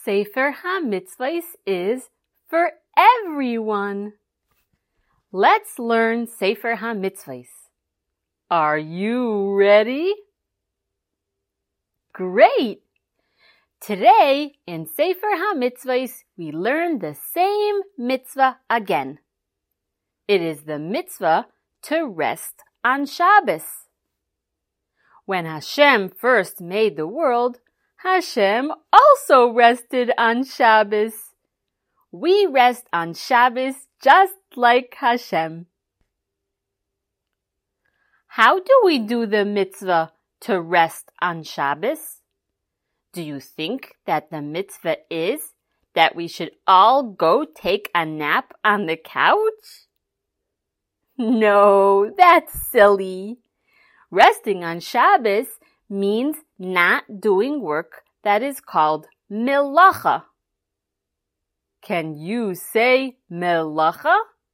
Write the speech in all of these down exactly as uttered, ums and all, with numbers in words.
Sefer HaMitzvahs is for everyone. Let's learn Sefer HaMitzvahs. Are you ready? Great! Today in Sefer HaMitzvahs, we learn the same mitzvah again. It is the mitzvah to rest on Shabbos. When Hashem first made the world, Hashem also rested on Shabbos. We rest on Shabbos just like Hashem. How do we do the mitzvah to rest on Shabbos? Do you think that the mitzvah is that we should all go take a nap on the couch? No, that's silly. Resting on Shabbos means not doing work that is called melacha. Can you say melacha?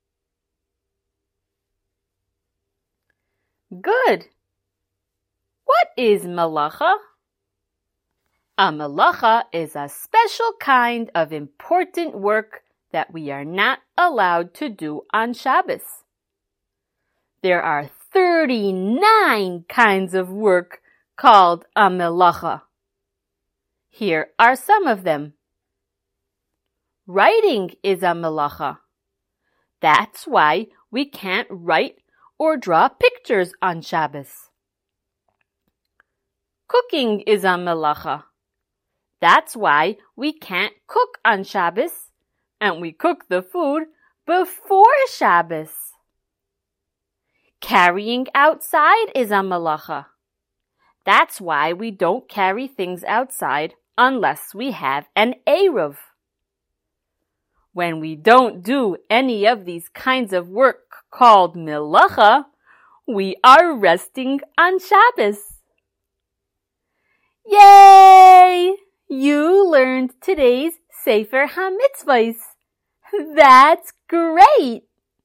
Good. What is melacha? A melacha is a special kind of important work that we are not allowed to do on Shabbos. There are thirty-nine kinds of work called a melacha. Here are some of them. Writing is a melacha. That's why we can't write or draw pictures on Shabbos. Cooking is a melacha. That's why we can't cook on Shabbos, and we cook the food before Shabbos. Carrying outside is a melacha. That's why we don't carry things outside unless we have an Eruv. When we don't do any of these kinds of work called melacha, we are resting on Shabbos. Yay! You learned today's Sefer HaMitzvahs. That's great!